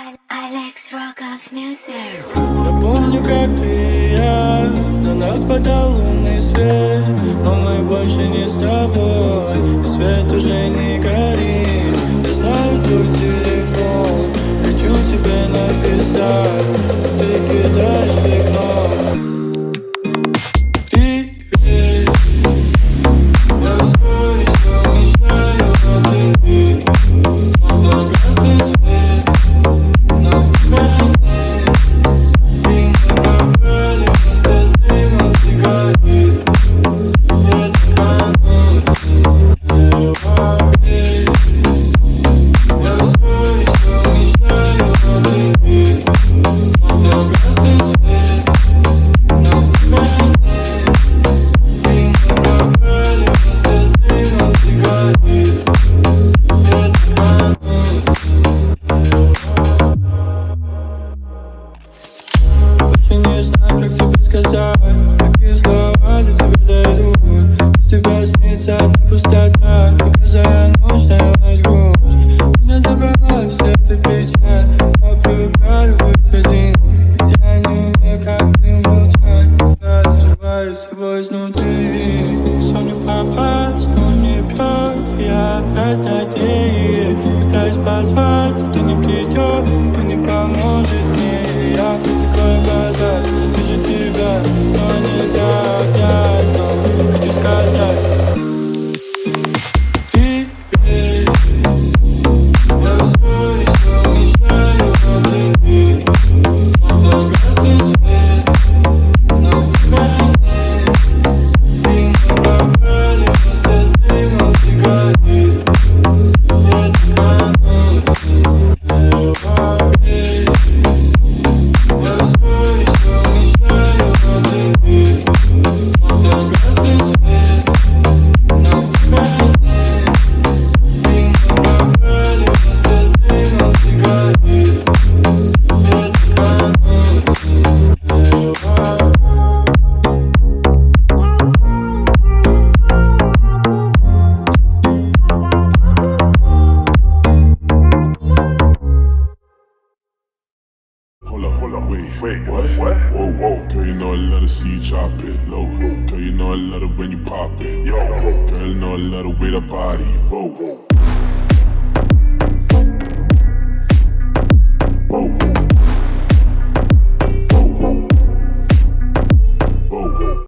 Alex Rock of Music. Я помню, как ты и я, до нас падал лунный свет, но мы больше не с тобой, и свет уже не горит. Я знаю твой телефон, хочу тебе написать, но ты кидаешь в окно. Привет, я устал и все мечтаю о тебе, но погасный свет, нам тебя нет. Мимо пропали вместе с дымом сигарет. Я тебя не говорит. Я устал и все мечтаю о тебе, но погасный свет, нам тебя нет. Мимо пропали вместе с дымом сигарет. Я тебя я не знаю, как тебе сказать, какие слова для тебя дойдут. Без тебя снится одна пустота, и каждая ночь навевает грусть. Меня забрала вся эта печаль, я привыкаю быть один, ведь я не умею, как ты молчать. Я разрываю всего изнутри, сон не попасть, но не бьет, и я опять надеюсь. Пытаюсь позвать, но ты не придешь, никто не поможет мне. И я закрою глаза, вижу тебя, но нельзя обнять, но хочу сказать привет. Я устал и все мечтаю о тебе, но погасный свет, нам тебя нет. Мимо пропали вместе с дымом сигарет. Я тебя не говорит. Я устал и все мечтаю о тебе, но погасный свет, нам тебя нет. Мимо пропали вместе с дымом сигарет. Я тебя не говорит. Hold up, wait, what? Whoa, girl, you know I love to see you drop it low. Girl, you know I love it when you pop it. Yo, girl, you know I love the way that body. Whoa.